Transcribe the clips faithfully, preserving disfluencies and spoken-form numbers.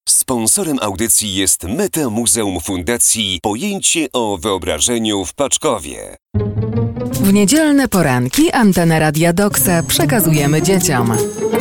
Sponsorem audycji jest Meta Muzeum Fundacji Pojęcie o wyobrażeniu w Paczkowie. W niedzielne poranki Antena Radia Doksa przekazujemy dzieciom.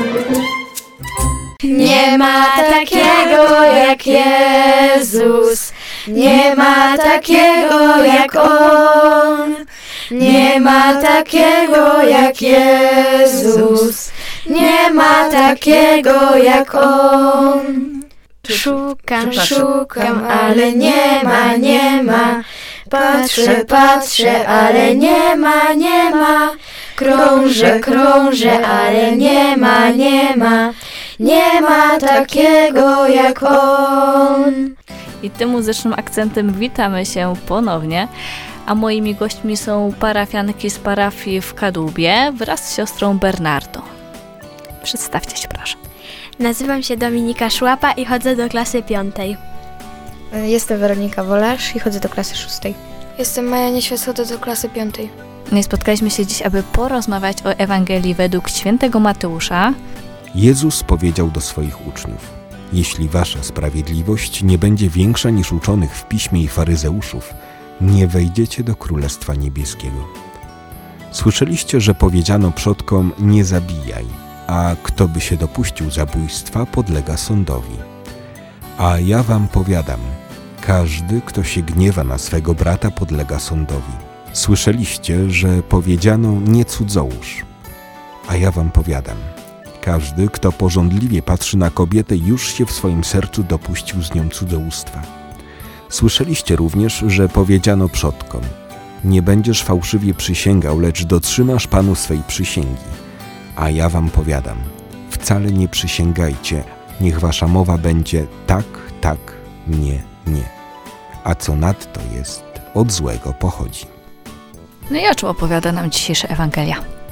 Nie ma takiego jak Jezus, nie ma takiego jak On, nie ma takiego jak Jezus, nie ma takiego jak On. Szukam, szukam, ale nie ma, nie ma. Patrzę, patrzę, ale nie ma, nie ma. Krążę, krążę, ale nie ma, nie ma. Nie ma takiego jak On. I tym muzycznym akcentem witamy się ponownie, a moimi gośćmi są parafianki z parafii w Kadłubie wraz z siostrą Bernardą. Przedstawcie się proszę. Nazywam się Dominika Szłapa i chodzę do klasy piątej. Jestem Weronika Wolarz i chodzę do klasy szóstej. Jestem Maja Nieświat, chodzę do klasy piątej. No i spotkaliśmy się dziś, aby porozmawiać o Ewangelii według świętego Mateusza. Jezus powiedział do swoich uczniów: jeśli wasza sprawiedliwość nie będzie większa niż uczonych w piśmie i faryzeuszów, nie wejdziecie do Królestwa Niebieskiego. Słyszeliście, że powiedziano przodkom: nie zabijaj, a kto by się dopuścił zabójstwa, podlega sądowi. A ja wam powiadam, każdy, kto się gniewa na swego brata, podlega sądowi. Słyszeliście, że powiedziano: nie cudzołóż. A ja wam powiadam, każdy, kto pożądliwie patrzy na kobietę, już się w swoim sercu dopuścił z nią cudzołóstwa. Słyszeliście również, że powiedziano przodkom: nie będziesz fałszywie przysięgał, lecz dotrzymasz Panu swej przysięgi. A ja wam powiadam, wcale nie przysięgajcie, niech wasza mowa będzie tak, tak, nie, nie. A co nadto jest, od złego pochodzi. No i o czym opowiada nam dzisiejsza Ewangelia?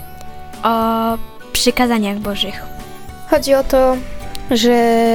O przykazaniach Bożych. Chodzi o to, że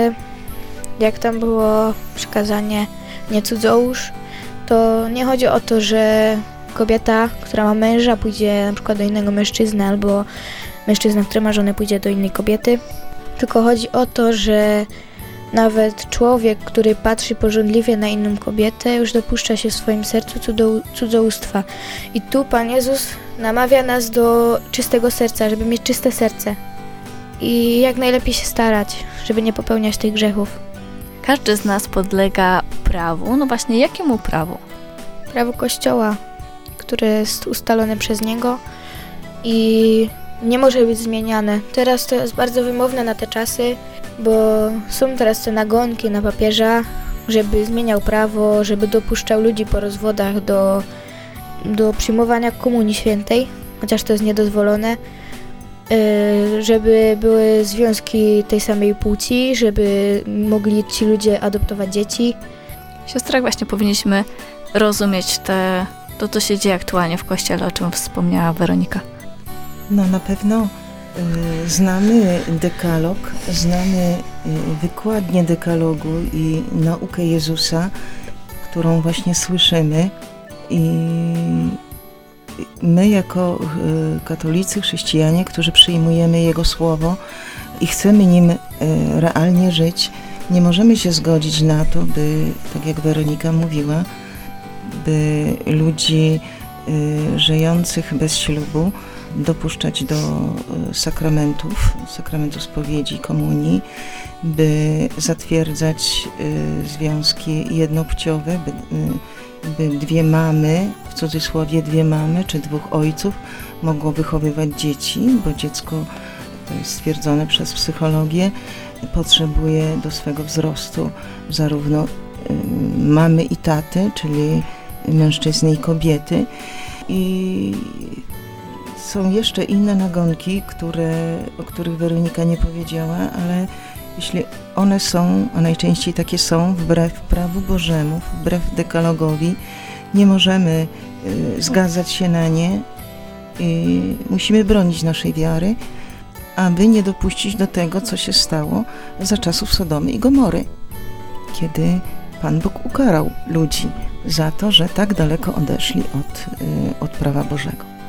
jak tam było przykazanie nie cudzołóż, to nie chodzi o to, że kobieta, która ma męża, pójdzie na przykład do innego mężczyzny, albo mężczyzna, który ma żonę, pójdzie do innej kobiety. Tylko chodzi o to, że nawet człowiek, który patrzy pożądliwie na inną kobietę, już dopuszcza się w swoim sercu cudzo- cudzołóstwa. I tu Pan Jezus namawia nas do czystego serca, żeby mieć czyste serce. I jak najlepiej się starać, żeby nie popełniać tych grzechów. Każdy z nas podlega prawu. No właśnie, jakiemu prawu? Prawo Kościoła, które jest ustalone przez Niego i nie może być zmieniane. Teraz to jest bardzo wymowne na te czasy, bo są teraz te nagonki na papieża, żeby zmieniał prawo, żeby dopuszczał ludzi po rozwodach do, do przyjmowania komunii świętej, chociaż to jest niedozwolone, yy, żeby były związki tej samej płci, żeby mogli ci ludzie adoptować dzieci. Siostra, właśnie powinniśmy rozumieć te, to, co się dzieje aktualnie w Kościele, o czym wspomniała Weronika. No na pewno y, znamy dekalog, znamy y, wykładnię dekalogu i naukę Jezusa, którą właśnie słyszymy, i my jako y, katolicy, chrześcijanie, którzy przyjmujemy Jego Słowo i chcemy nim y, realnie żyć, nie możemy się zgodzić na to, by, tak jak Weronika mówiła, by ludzi y, żyjących bez ślubu dopuszczać do sakramentów, sakramentu spowiedzi, komunii, by zatwierdzać y, związki jednopłciowe, by, y, by dwie mamy, w cudzysłowie dwie mamy, czy dwóch ojców mogło wychowywać dzieci, bo dziecko, to jest stwierdzone przez psychologię, potrzebuje do swego wzrostu zarówno y, mamy i taty, czyli mężczyzny i kobiety. I są jeszcze inne nagonki, które, o których Weronika nie powiedziała, ale jeśli one są, a najczęściej takie są, wbrew prawu Bożemu, wbrew dekalogowi, nie możemy y, zgadzać się na nie i musimy bronić naszej wiary, aby nie dopuścić do tego, co się stało za czasów Sodomy i Gomory, kiedy Pan Bóg ukarał ludzi za to, że tak daleko odeszli od, y, od prawa Bożego.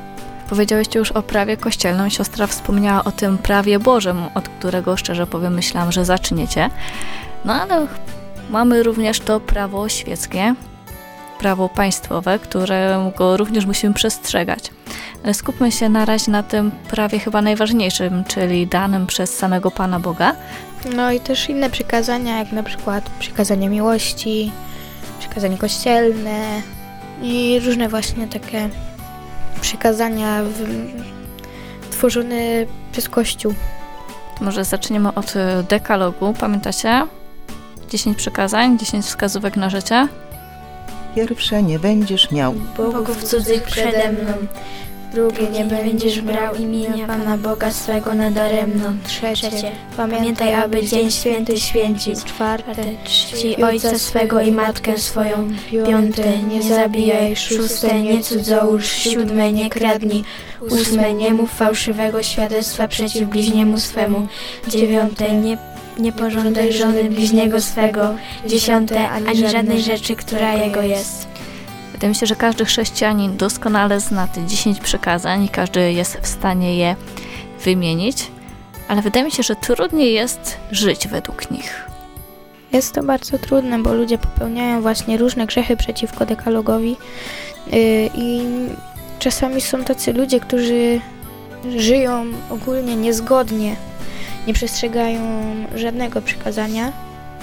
Powiedziałyście już o prawie kościelnym. Siostra wspomniała o tym prawie Bożym, od którego szczerze powiem myślałam, że zaczniecie. No ale mamy również to prawo świeckie, prawo państwowe, którego również musimy przestrzegać. Ale skupmy się na razie na tym prawie chyba najważniejszym, czyli danym przez samego Pana Boga. No i też inne przykazania, jak na przykład przykazanie miłości, przykazanie kościelne i różne właśnie takie przykazania w, tworzone przez Kościół. To może zaczniemy od dekalogu. Pamiętacie? dziesięć przykazań, dziesięć wskazówek na życie. Pierwsze, nie będziesz miał Bogów cudzych przede mną. Drugie, nie będziesz brał imienia Pana Boga swego nadaremno. Trzecie, Pamiętaj, aby dzień święty święcić. Czwarte, Czci ojca swego i matkę swoją. Piąte, nie zabijaj. Szóste, nie cudzołóż. Siódme, nie kradnij. Ósme, nie mów fałszywego świadectwa przeciw bliźniemu swemu. Dziewiąte, nie Nie pożądaj żony bliźniego swego. Dziesiąte, ani żadnej rzeczy, która jego jest. Wydaje mi się, że każdy chrześcijanin doskonale zna te dziesięć przykazań i każdy jest w stanie je wymienić, ale wydaje mi się, że trudniej jest żyć według nich. Jest to bardzo trudne, bo ludzie popełniają właśnie różne grzechy przeciwko dekalogowi yy, i czasami są tacy ludzie, którzy żyją ogólnie niezgodnie, nie przestrzegają żadnego przykazania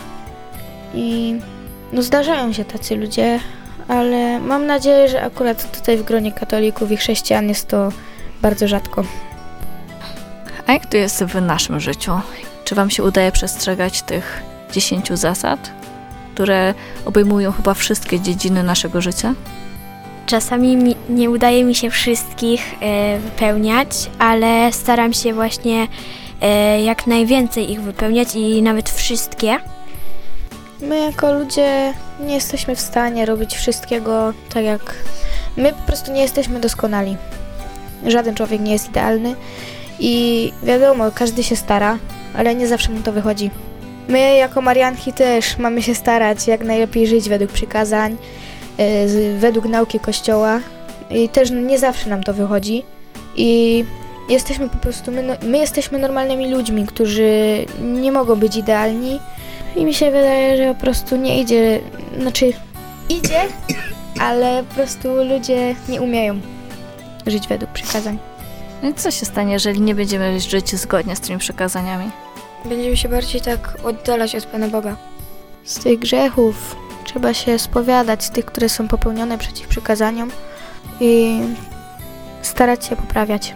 i no zdarzają się tacy ludzie, ale mam nadzieję, że akurat tutaj w gronie katolików i chrześcijan jest to bardzo rzadko. A jak to jest w naszym życiu? Czy wam się udaje przestrzegać tych dziesięciu zasad, które obejmują chyba wszystkie dziedziny naszego życia? Czasami mi, nie udaje mi się wszystkich e, wypełniać, ale staram się właśnie e, jak najwięcej ich wypełniać i nawet wszystkie. My jako ludzie nie jesteśmy w stanie robić wszystkiego tak jak... My po prostu nie jesteśmy doskonali. Żaden człowiek nie jest idealny i wiadomo, każdy się stara, ale nie zawsze mu to wychodzi. My jako Marianki też mamy się starać jak najlepiej żyć według przykazań, yy, według nauki Kościoła i też nie zawsze nam to wychodzi i jesteśmy po prostu, my, my jesteśmy normalnymi ludźmi, którzy nie mogą być idealni. I mi się wydaje, że po prostu nie idzie, znaczy idzie, ale po prostu ludzie nie umieją żyć według przykazań. No i co się stanie, jeżeli nie będziemy żyć zgodnie z tymi przykazaniami? Będziemy się bardziej tak oddalać od Pana Boga. Z tych grzechów trzeba się spowiadać, z tych, które są popełnione przeciw przykazaniom i starać się poprawiać.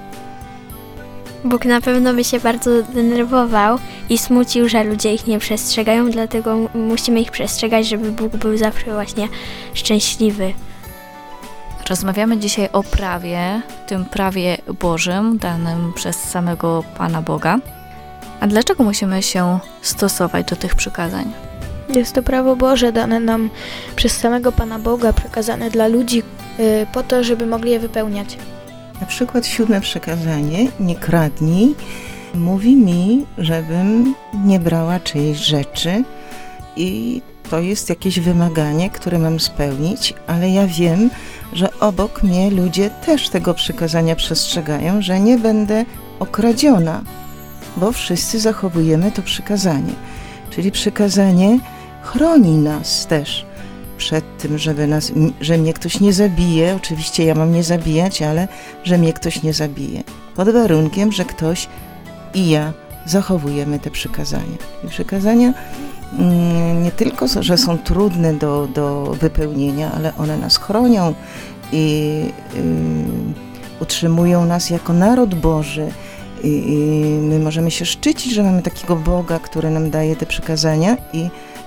Bóg na pewno by się bardzo denerwował i smucił, że ludzie ich nie przestrzegają, dlatego musimy ich przestrzegać, żeby Bóg był zawsze właśnie szczęśliwy. Rozmawiamy dzisiaj o prawie, tym prawie Bożym, danym przez samego Pana Boga. A dlaczego musimy się stosować do tych przykazań? Jest to prawo Boże dane nam przez samego Pana Boga, przekazane dla ludzi yy, po to, żeby mogli je wypełniać. Na przykład siódme przykazanie, nie kradnij, mówi mi, żebym nie brała czyjejś rzeczy i to jest jakieś wymaganie, które mam spełnić, ale ja wiem, że obok mnie ludzie też tego przykazania przestrzegają, że nie będę okradziona, bo wszyscy zachowujemy to przykazanie. Czyli przykazanie chroni nas też przed tym, żeby nas, że mnie ktoś nie zabije. Oczywiście ja mam nie zabijać, ale że mnie ktoś nie zabije. Pod warunkiem, że ktoś i ja zachowujemy te przykazania. I przykazania mm, nie tylko, że są trudne do, do wypełnienia, ale one nas chronią i y, utrzymują nas jako naród Boży. I, I my możemy się szczycić, że mamy takiego Boga, który nam daje te przykazania i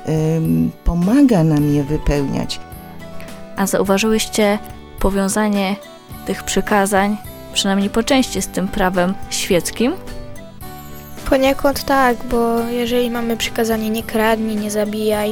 pomaga nam je wypełniać. A zauważyłyście powiązanie tych przykazań, przynajmniej po części, z tym prawem świeckim? Poniekąd tak, bo jeżeli mamy przykazanie nie kradnij, nie zabijaj,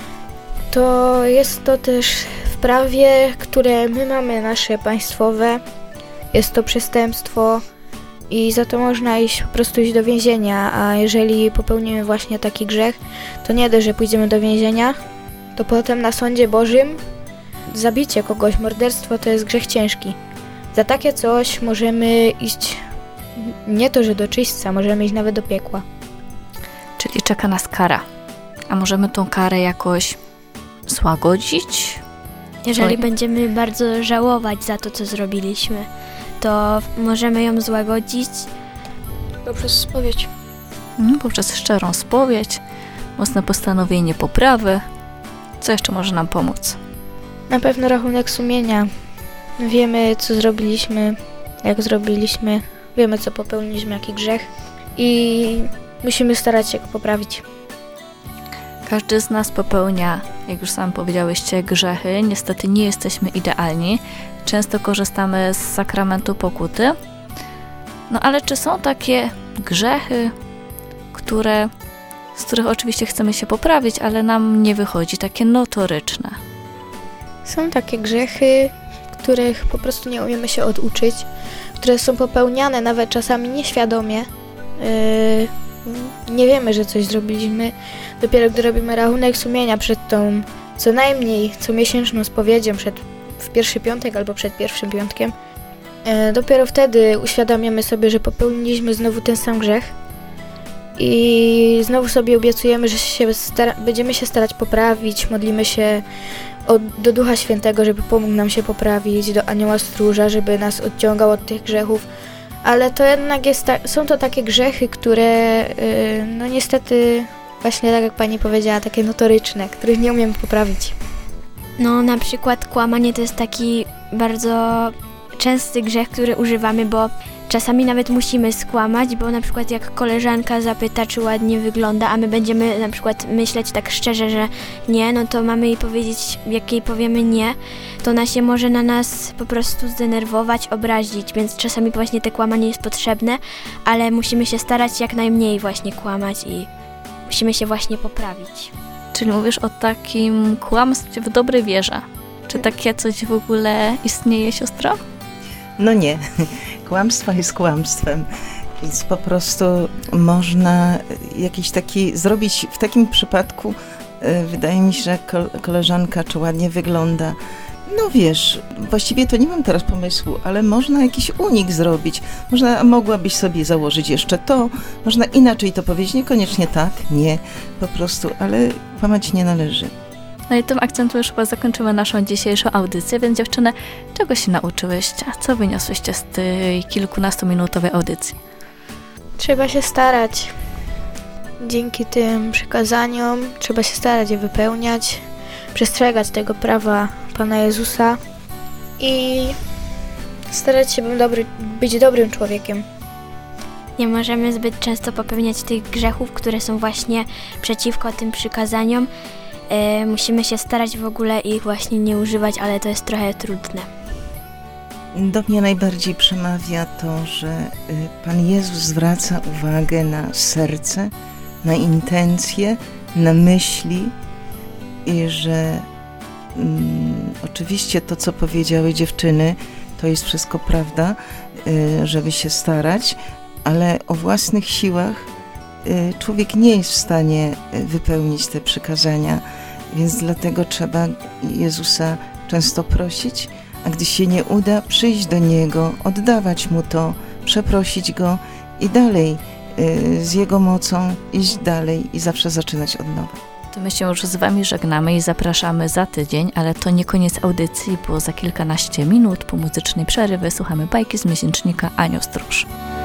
to jest to też w prawie, które my mamy nasze państwowe. Jest to przestępstwo i za to można iść po prostu iść do więzienia, a jeżeli popełnimy właśnie taki grzech, to nie dość, że pójdziemy do więzienia, to potem na sądzie Bożym zabicie kogoś, morderstwo to jest grzech ciężki. za takie coś możemy iść, nie to, że do czyśćca, możemy iść nawet do piekła. Czyli czeka nas kara. A możemy tą karę jakoś złagodzić? Jeżeli Oj. będziemy bardzo żałować za to, co zrobiliśmy, to możemy ją złagodzić Poprzez spowiedź. Mhm, poprzez szczerą spowiedź, mocne postanowienie poprawy. Co jeszcze może nam pomóc? Na pewno rachunek sumienia. Wiemy, co zrobiliśmy, jak zrobiliśmy, wiemy, co popełniliśmy, jaki grzech i musimy starać się go poprawić. Każdy z nas popełnia, jak już sam powiedziałyście, grzechy. Niestety nie jesteśmy idealni. Często korzystamy z sakramentu pokuty. No ale czy są takie grzechy, które, z których oczywiście chcemy się poprawić, ale nam nie wychodzi, takie notoryczne? Są takie grzechy, których po prostu nie umiemy się oduczyć, które są popełniane nawet czasami nieświadomie. Yy, nie wiemy, że coś zrobiliśmy. Dopiero gdy robimy rachunek sumienia przed tą co najmniej comiesięczną spowiedzią, przed, w pierwszy piątek albo przed pierwszym piątkiem, yy, dopiero wtedy uświadamiamy sobie, że popełniliśmy znowu ten sam grzech i znowu sobie obiecujemy, że się stara- będziemy się starać poprawić, modlimy się Od, do Ducha Świętego, żeby pomógł nam się poprawić, do Anioła Stróża, żeby nas odciągał od tych grzechów, ale to jednak jest ta, są to takie grzechy, które yy, no niestety, właśnie tak jak pani powiedziała, takie notoryczne, których nie umiemy poprawić. No na przykład kłamanie to jest taki bardzo częsty grzech, który używamy, bo czasami nawet musimy skłamać, bo na przykład jak koleżanka zapyta, czy ładnie wygląda, a my będziemy na przykład myśleć tak szczerze, że nie, no to mamy jej powiedzieć, jak jej powiemy nie, to ona się może na nas po prostu zdenerwować, obrazić, więc czasami właśnie te kłamanie jest potrzebne, ale musimy się starać jak najmniej właśnie kłamać i musimy się właśnie poprawić. Czyli mówisz o takim kłamstwie w dobrej wierze. Czy takie coś w ogóle istnieje, siostro? No nie, kłamstwo jest kłamstwem, więc po prostu można jakiś taki zrobić, w takim przypadku y, wydaje mi się, że koleżanka czy ładnie wygląda. No wiesz, właściwie to nie mam teraz pomysłu, ale można jakiś unik zrobić. Można, mogłabyś sobie założyć jeszcze to, można inaczej to powiedzieć, niekoniecznie tak, nie, po prostu, ale kłamać nie należy. No i tym akcentem już chyba zakończymy naszą dzisiejszą audycję, więc dziewczyny, czego się nauczyłyście? Co wyniosłyście z tej kilkunastominutowej audycji? Trzeba się starać. Dzięki tym przykazaniom trzeba się starać je wypełniać, przestrzegać tego prawa Pana Jezusa i starać się być, dobry, być dobrym człowiekiem. Nie możemy zbyt często popełniać tych grzechów, które są właśnie przeciwko tym przykazaniom. Yy, musimy się starać w ogóle ich właśnie nie używać, ale to jest trochę trudne. Do mnie najbardziej przemawia to, że Pan Jezus zwraca uwagę na serce, na intencje, na myśli i że mm, oczywiście to, co powiedziały dziewczyny, to jest wszystko prawda, y, żeby się starać, ale o własnych siłach y, człowiek nie jest w stanie wypełnić te przykazania, więc dlatego trzeba Jezusa często prosić, a gdy się nie uda, przyjść do Niego, oddawać Mu to, przeprosić Go i dalej y, z Jego mocą iść dalej i zawsze zaczynać od nowa. To my się już z Wami żegnamy i zapraszamy za tydzień, ale to nie koniec audycji, bo za kilkanaście minut po muzycznej przerwie słuchamy bajki z miesięcznika Anioł Stróż.